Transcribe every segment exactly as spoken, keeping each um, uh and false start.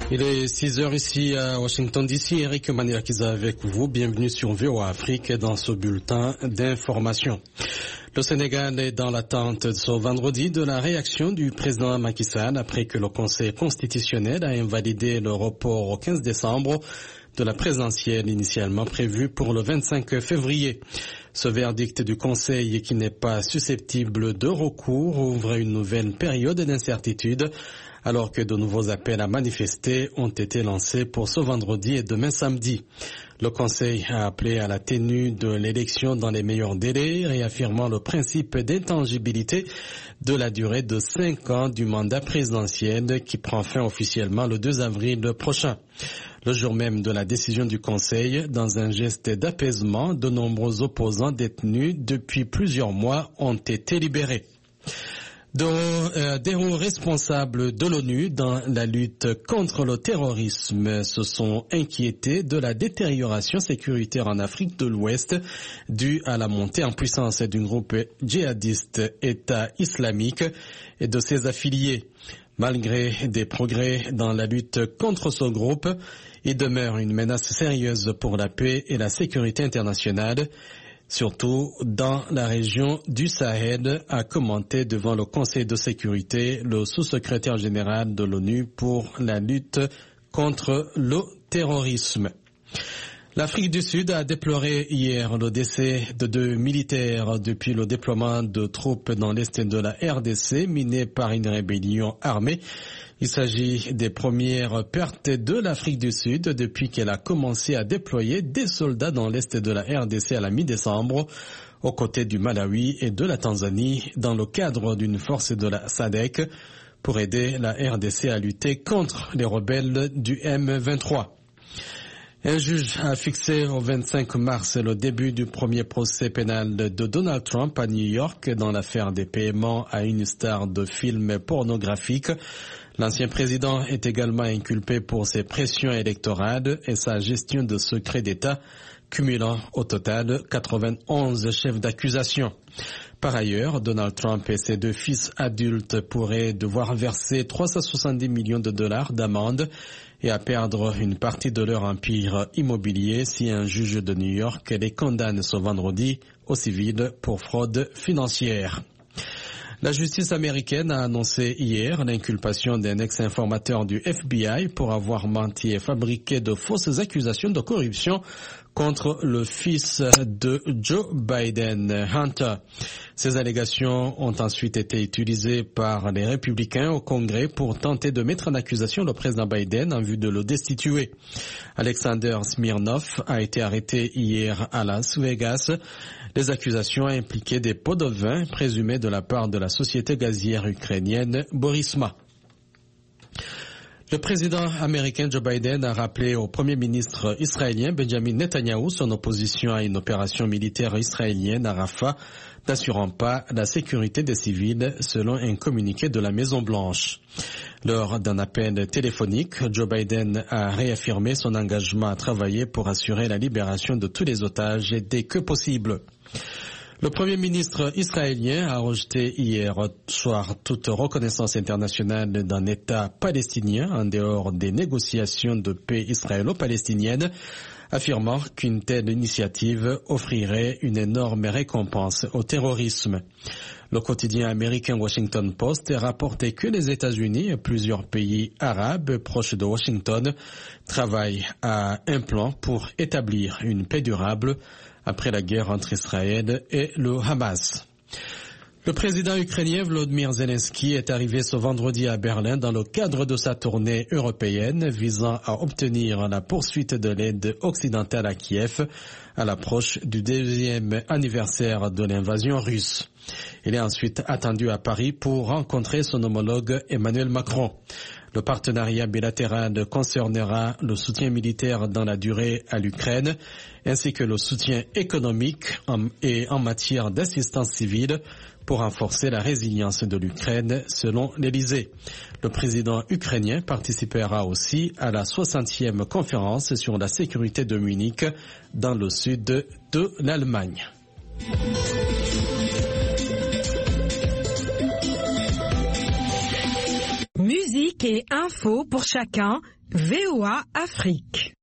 Il est six heures ici à Washington D C. Eric Maniakiza avec vous. Bienvenue sur V O A Afrique dans ce bulletin d'information. Le Sénégal est dans l'attente ce vendredi de la réaction du président Macky Sall après que le Conseil constitutionnel a invalidé le report au quinze décembre de la présidentielle initialement prévue pour le vingt-cinq février. Ce verdict du Conseil, qui n'est pas susceptible de recours, ouvre une nouvelle période d'incertitude alors que de nouveaux appels à manifester ont été lancés pour ce vendredi et demain samedi. Le Conseil a appelé à la tenue de l'élection dans les meilleurs délais, réaffirmant le principe d'intangibilité de la durée de cinq ans du mandat présidentiel qui prend fin officiellement le deux avril prochain. Le jour même de la décision du Conseil, dans un geste d'apaisement, de nombreux opposants détenus depuis plusieurs mois ont été libérés. De, euh, des hauts responsables de l'ONU dans la lutte contre le terrorisme se sont inquiétés de la détérioration sécuritaire en Afrique de l'Ouest due à la montée en puissance du groupe djihadiste État islamique et de ses affiliés. Malgré des progrès dans la lutte contre ce groupe, il demeure une menace sérieuse pour la paix et la sécurité internationale, surtout dans la région du Sahel, a commenté devant le Conseil de sécurité le sous-secrétaire général de l'ONU pour la lutte contre le terrorisme. L'Afrique du Sud a déploré hier le décès de deux militaires depuis le déploiement de troupes dans l'est de la R D C miné par une rébellion armée. Il s'agit des premières pertes de l'Afrique du Sud depuis qu'elle a commencé à déployer des soldats dans l'est de la R D C à la mi-décembre, aux côtés du Malawi et de la Tanzanie, dans le cadre d'une force de la S A D C pour aider la R D C à lutter contre les rebelles du M vingt-trois. Un juge a fixé au vingt-cinq mars le début du premier procès pénal de Donald Trump à New York dans l'affaire des paiements à une star de films pornographiques. L'ancien président est également inculpé pour ses pressions électorales et sa gestion de secrets d'État, cumulant au total quatre-vingt-onze chefs d'accusation. Par ailleurs, Donald Trump et ses deux fils adultes pourraient devoir verser trois cent soixante-dix millions de dollars d'amende et à perdre une partie de leur empire immobilier si un juge de New York les condamne ce vendredi au civil pour fraude financière. La justice américaine a annoncé hier l'inculpation d'un ex-informateur du F B I pour avoir menti et fabriqué de fausses accusations de corruption contre le fils de Joe Biden, Hunter. Ces allégations ont ensuite été utilisées par les républicains au Congrès pour tenter de mettre en accusation le président Biden en vue de le destituer. Alexander Smirnov a été arrêté hier à Las Vegas. Les accusations impliquaient des pots de vin présumés de la part de la société gazière ukrainienne Burisma. Le président américain Joe Biden a rappelé au premier ministre israélien Benjamin Netanyahou son opposition à une opération militaire israélienne à Rafah, n'assurant pas la sécurité des civils, selon un communiqué de la Maison-Blanche. Lors d'un appel téléphonique, Joe Biden a réaffirmé son engagement à travailler pour assurer la libération de tous les otages dès que possible. Le Premier ministre israélien a rejeté hier soir toute reconnaissance internationale d'un État palestinien en dehors des négociations de paix israélo-palestiniennes, affirmant qu'une telle initiative offrirait une énorme récompense au terrorisme. Le quotidien américain Washington Post a rapporté que les États-Unis et plusieurs pays arabes proches de Washington travaillent à un plan pour établir une paix durable après la guerre entre Israël et le Hamas. Le président ukrainien Volodymyr Zelensky est arrivé ce vendredi à Berlin dans le cadre de sa tournée européenne visant à obtenir la poursuite de l'aide occidentale à Kiev à l'approche du deuxième anniversaire de l'invasion russe. Il est ensuite attendu à Paris pour rencontrer son homologue Emmanuel Macron. Le partenariat bilatéral concernera le soutien militaire dans la durée à l'Ukraine, ainsi que le soutien économique et en matière d'assistance civile pour renforcer la résilience de l'Ukraine, selon l'Élysée. Le président ukrainien participera aussi à la soixantième conférence sur la sécurité de Munich dans le sud de l'Allemagne. Musique et info pour chacun, V O A Afrique.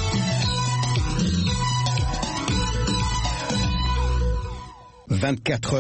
vingt-quatre